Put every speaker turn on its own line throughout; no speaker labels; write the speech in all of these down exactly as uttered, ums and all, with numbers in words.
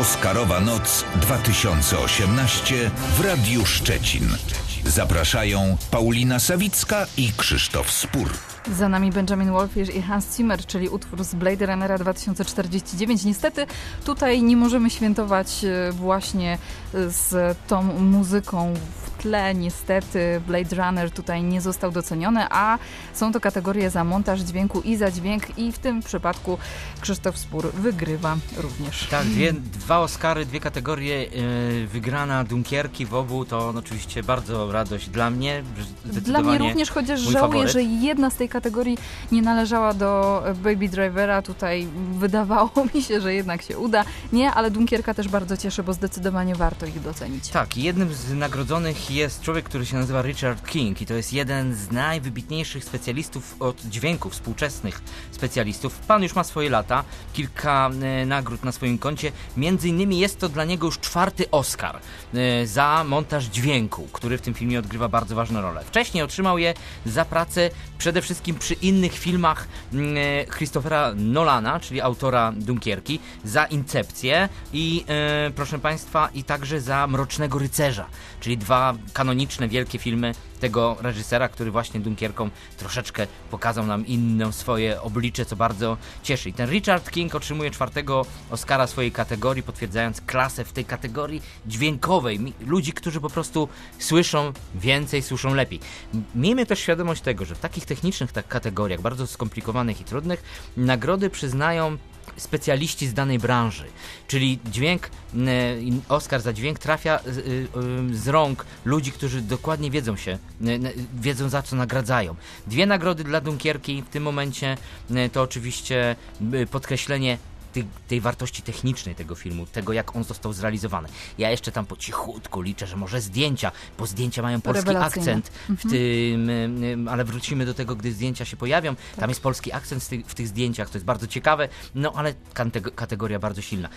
Oscarowa Noc dwa tysiące osiemnaście w Radiu Szczecin. Zapraszają Paulina Sawicka i Krzysztof Spór.
Za nami Benjamin Wallfisch i Hans Zimmer, czyli utwór z Blade Runnera dwa tysiące czterdzieści dziewięć. Niestety tutaj nie możemy świętować właśnie z tą muzyką w tle. Niestety Blade Runner tutaj nie został doceniony, a są to kategorie za montaż dźwięku i za dźwięk i w tym przypadku Krzysztof Spór wygrywa również.
Tak, dwie, dwa Oscary, dwie kategorie, yy, wygrana Dunkierki w obu, to no, oczywiście bardzo radość dla mnie.
Dla mnie również, chociaż żałuję, faworyt. że jedna z tej kategorii nie należała do Baby Drivera. Tutaj wydawało mi się, że jednak się uda. Nie, ale Dunkierka też bardzo cieszy, bo zdecydowanie warto ich docenić.
Tak, jednym z nagrodzonych jest człowiek, który się nazywa Richard King i to jest jeden z najwybitniejszych specjalistów od dźwięku, współczesnych specjalistów. Pan już ma swoje lata, kilka e, nagród na swoim koncie. Między innymi jest to dla niego już czwarty Oscar e, za montaż dźwięku, który w tym filmie odgrywa bardzo ważną rolę. Wcześniej otrzymał je za pracę przede wszystkim przy innych filmach e, Christophera Nolana, czyli autora Dunkierki, za Incepcję i e, proszę Państwa i także za Mrocznego Rycerza, czyli dwa kanoniczne, wielkie filmy tego reżysera, który właśnie Dunkierką troszeczkę pokazał nam inne swoje oblicze, co bardzo cieszy. I ten Richard King otrzymuje czwartego Oscara swojej kategorii, potwierdzając klasę w tej kategorii dźwiękowej. Ludzi, którzy po prostu słyszą więcej, słyszą lepiej. Miejmy też świadomość tego, że w takich technicznych tak kategoriach, bardzo skomplikowanych i trudnych, nagrody przyznają specjaliści z danej branży, czyli dźwięk, Oscar za dźwięk trafia z rąk ludzi, którzy dokładnie wiedzą się, wiedzą za co nagradzają. Dwie nagrody dla Dunkierki w tym momencie to oczywiście podkreślenie tej, tej wartości technicznej tego filmu, tego jak on został zrealizowany. Ja jeszcze tam po cichutku liczę, że może zdjęcia, bo zdjęcia mają polski akcent w mhm. tym, ale wrócimy do tego, gdy zdjęcia się pojawią. Tak. Tam jest polski akcent w tych, w tych zdjęciach, to jest bardzo ciekawe, no ale kategoria bardzo silna.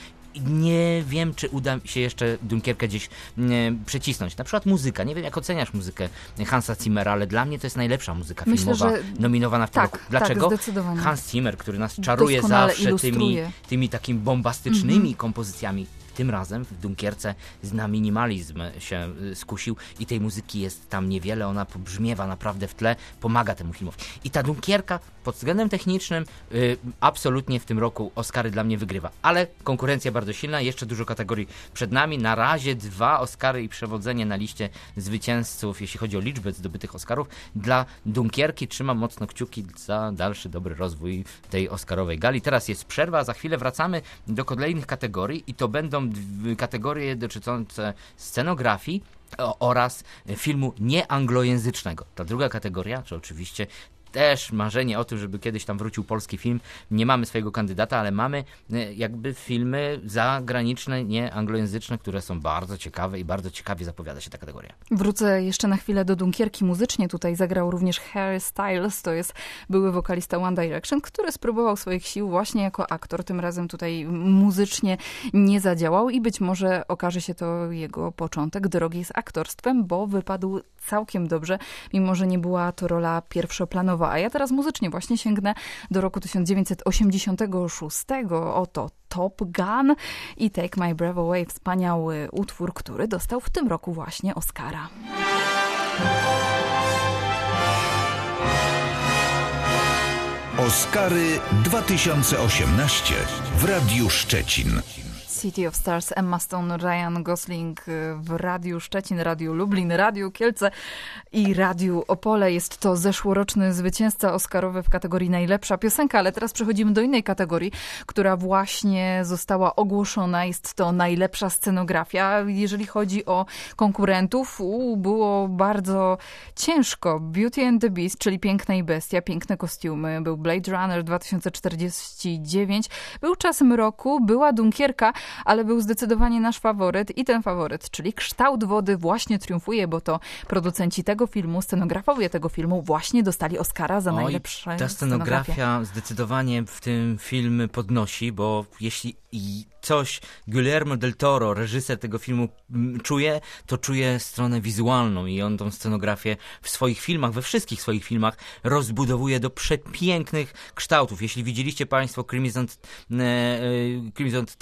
Nie wiem, czy uda się jeszcze Dunkierkę gdzieś nie, przecisnąć. Na przykład muzyka. Nie wiem, jak oceniasz muzykę Hansa Zimmera, ale dla mnie to jest najlepsza muzyka Myślę, filmowa że... nominowana w tym tak, roku. Dlaczego?
Tak,
Hans Zimmer, który nas czaruje Doskonale zawsze tymi, tymi takimi bombastycznymi mm-hmm. kompozycjami. Tym razem w Dunkierce na minimalizm się skusił i tej muzyki jest tam niewiele, ona pobrzmiewa naprawdę w tle, pomaga temu filmowi. I ta Dunkierka pod względem technicznym y, absolutnie w tym roku Oscary dla mnie wygrywa. Ale konkurencja bardzo silna, jeszcze dużo kategorii przed nami. Na razie dwa Oscary i przewodzenie na liście zwycięzców, jeśli chodzi o liczbę zdobytych Oscarów. Dla Dunkierki trzymam mocno kciuki za dalszy dobry rozwój tej Oscarowej gali. Teraz jest przerwa, a za chwilę wracamy do kolejnych kategorii i to będą kategorie dotyczące scenografii oraz filmu nieanglojęzycznego. Ta druga kategoria, czy oczywiście też marzenie o tym, żeby kiedyś tam wrócił polski film. Nie mamy swojego kandydata, ale mamy jakby filmy zagraniczne, nie anglojęzyczne, które są bardzo ciekawe i bardzo ciekawie zapowiada się ta kategoria.
Wrócę jeszcze na chwilę do Dunkierki muzycznie. Tutaj zagrał również Harry Styles, to jest były wokalista One Direction, który spróbował swoich sił właśnie jako aktor. Tym razem tutaj muzycznie nie zadziałał i być może okaże się to jego początek drogi z aktorstwem, bo wypadł całkiem dobrze, mimo że nie była to rola pierwszoplanowa. A ja teraz muzycznie właśnie sięgnę do roku tysiąc dziewięćset osiemdziesiątego szóstego. Oto Top Gun i Take My Breath Away. Wspaniały utwór, który dostał w tym roku właśnie Oscara.
Oscary dwa tysiące osiemnaście w Radiu Szczecin.
City of Stars, Emma Stone, Ryan Gosling w Radiu Szczecin, Radiu Lublin, Radiu Kielce i Radiu Opole. Jest to zeszłoroczny zwycięzca oscarowy w kategorii najlepsza piosenka, ale teraz przechodzimy do innej kategorii, która właśnie została ogłoszona. Jest to najlepsza scenografia. Jeżeli chodzi o konkurentów, u, było bardzo ciężko. Beauty and the Beast, czyli Piękna i Bestia, piękne kostiumy. Był Blade Runner dwa tysiące czterdzieści dziewięć. Był Czasem roku, była Dunkierka, ale był zdecydowanie nasz faworyt i ten faworyt, czyli Kształt wody właśnie triumfuje, bo to producenci tego filmu, scenografowie tego filmu właśnie dostali Oscara za
Oj,
najlepsze
ta scenografia zdecydowanie w tym film podnosi, bo jeśli i coś Guillermo del Toro, reżyser tego filmu, czuje, to czuje stronę wizualną i on tą scenografię w swoich filmach, we wszystkich swoich filmach rozbudowuje do przepięknych kształtów. Jeśli widzieliście Państwo Crimson, e, Crimson Tide, jego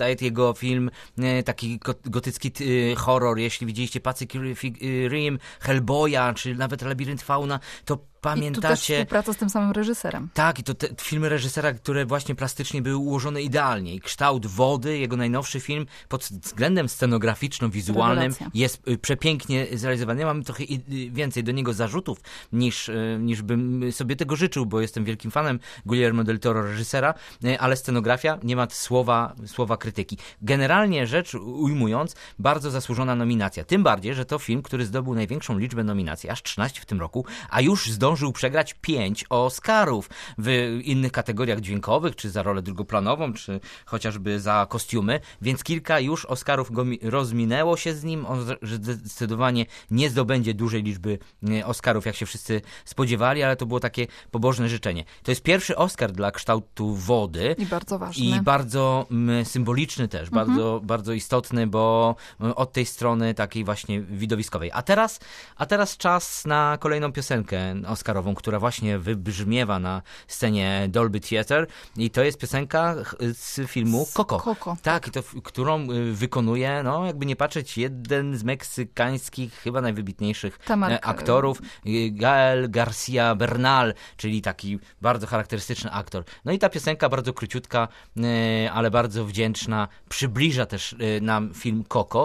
Vertigo, film e, taki gotycki e, horror, jeśli widzieliście Pacific Rim, Hellboya, czy nawet Labirynt Fauna, to pamiętacie...
I tu też współpraca z tym samym reżyserem.
Tak, i to te filmy reżysera, które właśnie plastycznie były ułożone idealnie. I Kształt wody, jego najnowszy film, pod względem scenograficzno-wizualnym
Rewelacja.
jest y, przepięknie zrealizowany. Ja mam trochę y, więcej do niego zarzutów, niż, y, niż bym sobie tego życzył, bo jestem wielkim fanem Guillermo del Toro, reżysera, y, ale scenografia nie ma słowa, słowa krytyki. Generalnie rzecz ujmując, bardzo zasłużona nominacja. Tym bardziej, że to film, który zdobył największą liczbę nominacji, aż trzynaście w tym roku, a już zdążył Zdążył przegrać pięć Oscarów w innych kategoriach dźwiękowych, czy za rolę drugoplanową, czy chociażby za kostiumy, więc kilka już Oscarów go mi- rozminęło się z nim, on zdecydowanie nie zdobędzie dużej liczby Oscarów, jak się wszyscy spodziewali, ale to było takie pobożne życzenie. To jest pierwszy Oscar dla Kształtu wody.
I bardzo ważny.
I bardzo m, symboliczny też, mhm. bardzo, bardzo istotny, bo od tej strony takiej właśnie widowiskowej. A teraz, a teraz czas na kolejną piosenkę Oscarową, która właśnie wybrzmiewa na scenie Dolby Theatre i to jest piosenka z filmu Coco.
Coco.
Tak, i to, którą wykonuje, no jakby nie patrzeć, jeden z meksykańskich, chyba najwybitniejszych
Tamarka.
aktorów, Gael Garcia Bernal, czyli taki bardzo charakterystyczny aktor. No i ta piosenka bardzo króciutka, ale bardzo wdzięczna, przybliża też nam film Coco,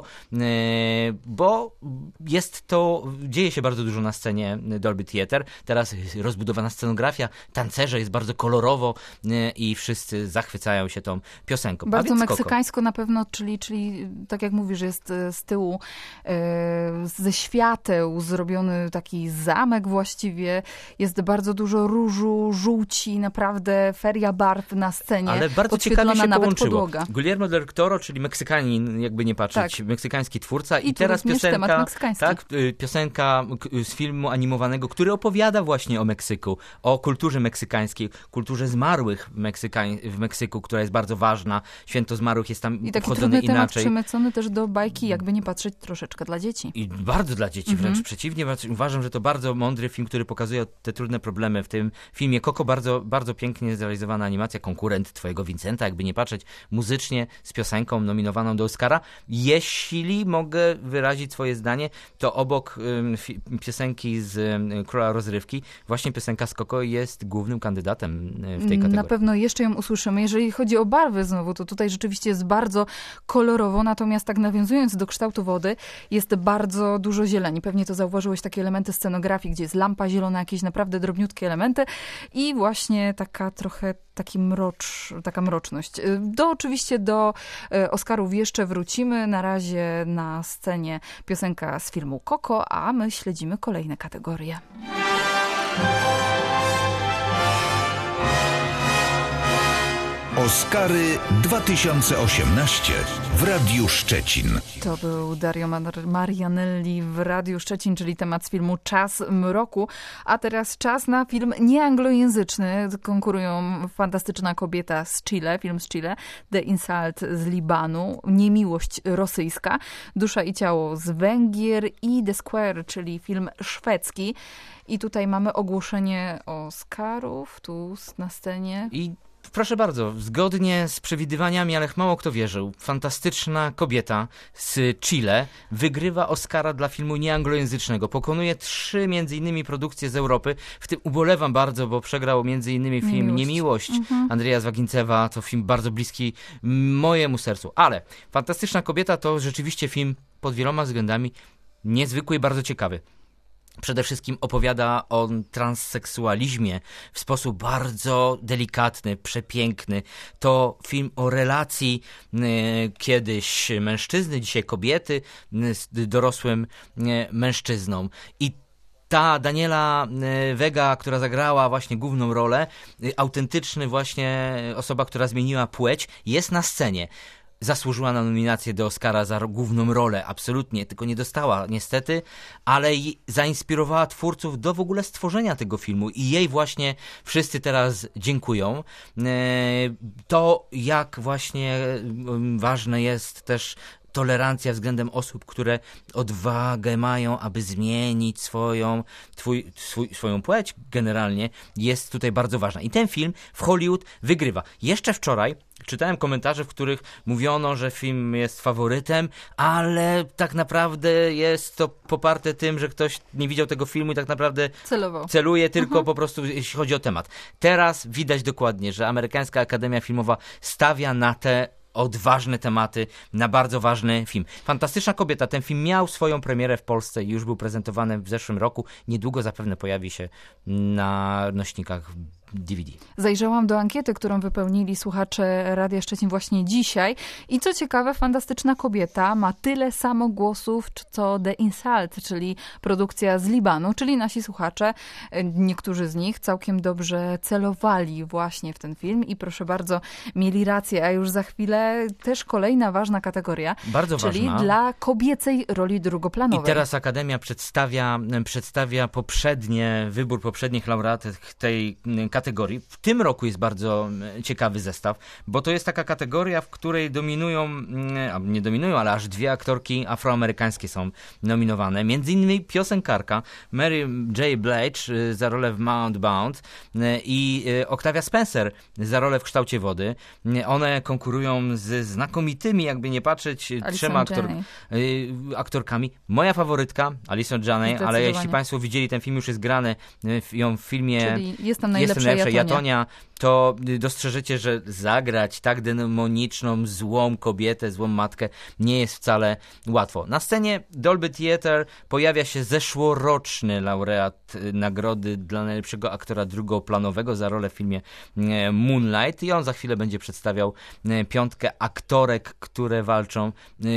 bo jest to, dzieje się bardzo dużo na scenie Dolby Theatre. Teraz rozbudowana scenografia, tancerze, jest bardzo kolorowo i wszyscy zachwycają się tą piosenką.
Bardzo meksykańsko na pewno, czyli, czyli tak jak mówisz, jest z tyłu e, ze świateł zrobiony taki zamek właściwie. Jest bardzo dużo różu, żółci, naprawdę feria barw na scenie.
Ale bardzo ciekawie się
nawet
połączyło.
Podłoga.
Guillermo del Toro, czyli Meksykanin, jakby nie patrzeć,
tak.
meksykański twórca. I,
I
teraz piosenka, tak, piosenka z filmu animowanego, który opowiada właśnie o Meksyku, o kulturze meksykańskiej, kulturze zmarłych Meksykań, w Meksyku, która jest bardzo ważna. Święto zmarłych jest tam
I taki
obchodzone
trudny temat
inaczej.
przemycony też do bajki, jakby nie patrzeć, troszeczkę dla dzieci.
I bardzo dla dzieci, wręcz
Mhm.
przeciwnie. Uważam, że to bardzo mądry film, który pokazuje te trudne problemy w tym filmie. Coco, bardzo, bardzo pięknie zrealizowana animacja, konkurent twojego Vincenta, jakby nie patrzeć, muzycznie, z piosenką nominowaną do Oscara. Jeśli mogę wyrazić swoje zdanie, to obok ym, fi- piosenki z ym, Króla Rozrywki, właśnie piosenka z Coco jest głównym kandydatem w tej kategorii.
Na pewno jeszcze ją usłyszymy. Jeżeli chodzi o barwy znowu, to tutaj rzeczywiście jest bardzo kolorowo, natomiast tak nawiązując do Kształtu wody, jest bardzo dużo zieleni. Pewnie to zauważyłeś, takie elementy scenografii, gdzie jest lampa zielona, jakieś naprawdę drobniutkie elementy i właśnie taka trochę taki mrocz, taka mroczność. Do oczywiście do Oscarów jeszcze wrócimy. Na razie na scenie piosenka z filmu Coco, a my śledzimy kolejne kategorie.
Oscary dwa tysiące osiemnaście w Radiu Szczecin.
To był Dario Mar- Marianelli w Radiu Szczecin, czyli temat z filmu Czas mroku. A teraz czas na film nieanglojęzyczny. Konkurują Fantastyczna kobieta z Chile, film z Chile, The Insult z Libanu, Niemiłość rosyjska, Dusza i ciało z Węgier i The Square, czyli film szwedzki. I tutaj mamy ogłoszenie Oscarów, tu na scenie.
I proszę bardzo, zgodnie z przewidywaniami, ale mało kto wierzył, Fantastyczna kobieta z Chile wygrywa Oscara dla filmu nieanglojęzycznego. Pokonuje trzy między innymi produkcje z Europy. W tym ubolewam bardzo, bo przegrał między innymi film
Niemiłość,
Niemiłość
mhm.
Andrzeja Zwagincewa. To film bardzo bliski mojemu sercu. Ale Fantastyczna kobieta to rzeczywiście film pod wieloma względami niezwykły i bardzo ciekawy. Przede wszystkim opowiada o transseksualizmie w sposób bardzo delikatny, przepiękny. To film o relacji y, kiedyś mężczyzny, dzisiaj kobiety y, z dorosłym y, mężczyzną. I ta Daniela Vega, która zagrała właśnie główną rolę, y, autentyczny właśnie osoba, która zmieniła płeć, jest na scenie. Zasłużyła na nominację do Oscara za główną rolę, absolutnie, tylko nie dostała niestety, ale zainspirowała twórców do w ogóle stworzenia tego filmu i jej właśnie wszyscy teraz dziękują. To jak właśnie ważne jest też tolerancja względem osób, które odwagę mają, aby zmienić swoją, twój, swój, swoją płeć generalnie, jest tutaj bardzo ważna. I ten film w Hollywood wygrywa. Jeszcze wczoraj czytałem komentarze, w których mówiono, że film jest faworytem, ale tak naprawdę jest to poparte tym, że ktoś nie widział tego filmu i tak naprawdę
Celowo.
celuje tylko
Mhm.
po prostu, jeśli chodzi o temat. Teraz widać dokładnie, że Amerykańska Akademia Filmowa stawia na te odważne tematy, na bardzo ważny film. Fantastyczna kobieta. Ten film miał swoją premierę w Polsce i już był prezentowany w zeszłym roku. Niedługo zapewne pojawi się na nośnikach D V D.
Zajrzałam do ankiety, którą wypełnili słuchacze Radia Szczecin właśnie dzisiaj i co ciekawe, Fantastyczna kobieta ma tyle samo głosów, co The Insult, czyli produkcja z Libanu, czyli nasi słuchacze, niektórzy z nich całkiem dobrze celowali właśnie w ten film i proszę bardzo, mieli rację, a już za chwilę też kolejna ważna kategoria,
Bardzo
czyli
ważna.
dla kobiecej roli drugoplanowej.
I teraz Akademia przedstawia, przedstawia poprzednie, wybór poprzednich laureatów tej kategorii. W tym roku jest bardzo ciekawy zestaw, bo to jest taka kategoria, w której dominują, a nie dominują, ale aż dwie aktorki afroamerykańskie są nominowane. Między innymi piosenkarka Mary J. Blige za rolę w Mountbound i Octavia Spencer za rolę w Kształcie wody. One konkurują z znakomitymi, jakby nie patrzeć,
Alison
trzema aktor, aktorkami. Moja faworytka, Alison Janney, ale jeśli Państwo widzieli ten film, już jest grany ją w filmie
Czyli Jestem najlepsza,
Jestem najlepsza
Jatonia.
Jatonia, to dostrzeżecie, że zagrać tak demoniczną, złą kobietę, złą matkę nie jest wcale łatwo. Na scenie Dolby Theatre pojawia się zeszłoroczny laureat nagrody dla najlepszego aktora drugoplanowego za rolę w filmie Moonlight i on za chwilę będzie przedstawiał piątkę aktorek, które walczą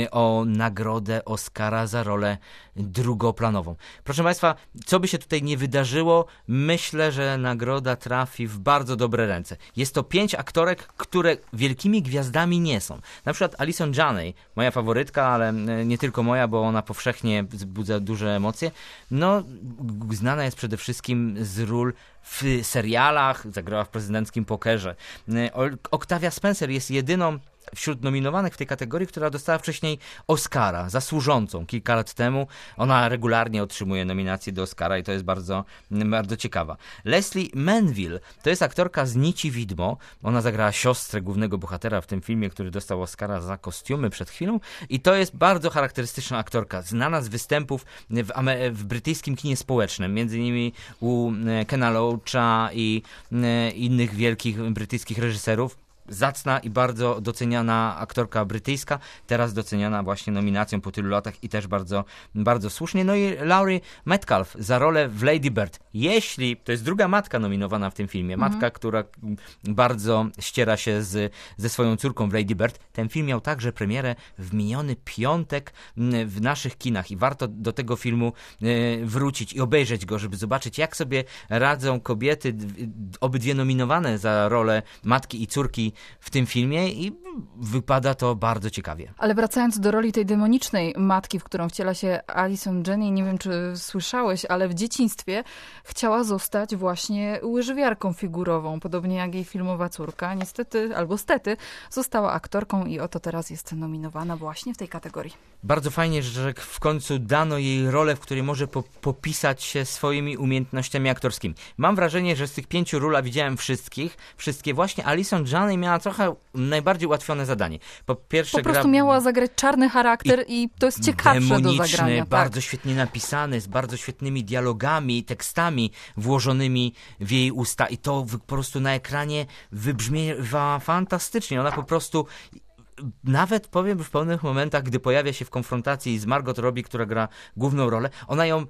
o nagrodę Oscara za rolę drugoplanową. Proszę Państwa, co by się tutaj nie wydarzyło, myślę, że nagroda trafi w bardzo dobre ręce. Jest to pięć aktorek, które wielkimi gwiazdami nie są. Na przykład Alison Janney, moja faworytka, ale nie tylko moja, bo ona powszechnie wzbudza duże emocje. No, znana jest przede wszystkim z ról w serialach, zagrała w Prezydenckim Pokerze. Octavia Spencer jest jedyną wśród nominowanych w tej kategorii, która dostała wcześniej Oscara, zasłużącą kilka lat temu. Ona regularnie otrzymuje nominacje do Oscara i to jest bardzo, bardzo ciekawa. Leslie Manville to jest aktorka z Nici Widmo. Ona zagrała siostrę głównego bohatera w tym filmie, który dostał Oscara za kostiumy przed chwilą i to jest bardzo charakterystyczna aktorka, znana z występów w, Amer- w brytyjskim kinie społecznym, między innymi u Kena Loacha i innych wielkich brytyjskich reżyserów. Zacna i bardzo doceniana aktorka brytyjska, teraz doceniana właśnie nominacją po tylu latach i też bardzo, bardzo słusznie. No i Laurie Metcalf za rolę w Lady Bird. Jeśli, to jest druga matka nominowana w tym filmie, matka, mhm. która bardzo ściera się z, ze swoją córką w Lady Bird. Ten film miał także premierę w miniony piątek w naszych kinach i warto do tego filmu wrócić i obejrzeć go, żeby zobaczyć, jak sobie radzą kobiety, obydwie nominowane za rolę matki i córki w tym filmie i wypada to bardzo ciekawie.
Ale wracając do roli tej demonicznej matki, w którą wciela się Alison Janney, nie wiem, czy słyszałeś, ale w dzieciństwie chciała zostać właśnie łyżwiarką figurową, podobnie jak jej filmowa córka. Niestety, albo stety, została aktorką i oto teraz jest nominowana właśnie w tej kategorii.
Bardzo fajnie, że w końcu dano jej rolę, w której może po- popisać się swoimi umiejętnościami aktorskimi. Mam wrażenie, że z tych pięciu ról, a widziałem wszystkich, wszystkie właśnie Alison Janney miała trochę najbardziej ułatwione zadanie. Po pierwsze
Po prostu
gra...
miała zagrać czarny charakter i, i to jest ciekawsze do zagrania.
Bardzo
tak.
świetnie napisany, z bardzo świetnymi dialogami, tekstami włożonymi w jej usta i to po prostu na ekranie wybrzmiewa fantastycznie. Ona po prostu... Nawet powiem w pewnych momentach, gdy pojawia się w konfrontacji z Margot Robbie, która gra główną rolę, ona ją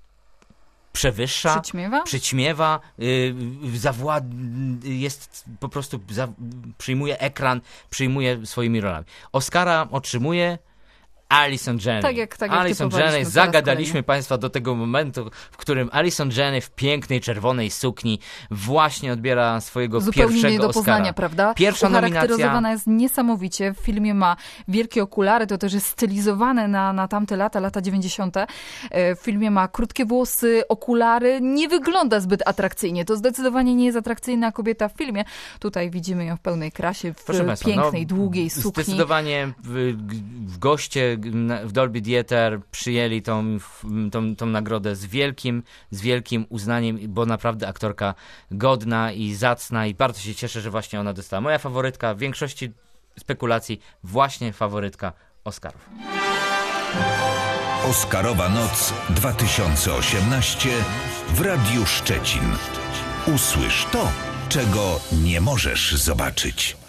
przewyższa,
Przyćmiewa,
przyćmiewa yy, zawład... jest po prostu za... przyjmuje ekran, przyjmuje swoimi rolami. Oscara otrzymuje, Alison Janney.
Tak jak, tak jak
Alison Janney, zagadaliśmy Państwa do tego momentu, w którym Alison Janney w pięknej, czerwonej sukni właśnie odbiera swojego
Zupełnie
pierwszego
nie do
Oscara.
poznania, prawda?
Pierwsza nominacja.
Ucharakteryzowana jest niesamowicie. W filmie ma wielkie okulary, to też jest stylizowane na, na tamte lata, lata dziewięćdziesiąte. W filmie ma krótkie włosy, okulary. Nie wygląda zbyt atrakcyjnie. To zdecydowanie nie jest atrakcyjna kobieta w filmie. Tutaj widzimy ją w pełnej krasie, w
Proszę Państwa,
pięknej,
no,
długiej sukni.
Zdecydowanie w, w goście w Dolby Theatre przyjęli tą, tą, tą nagrodę z wielkim, z wielkim uznaniem, bo naprawdę aktorka godna i zacna i bardzo się cieszę, że właśnie ona dostała. Moja faworytka, w większości spekulacji właśnie faworytka Oscarów.
Oscarowa noc dwa tysiące osiemnaście w Radiu Szczecin. Usłysz to, czego nie możesz zobaczyć.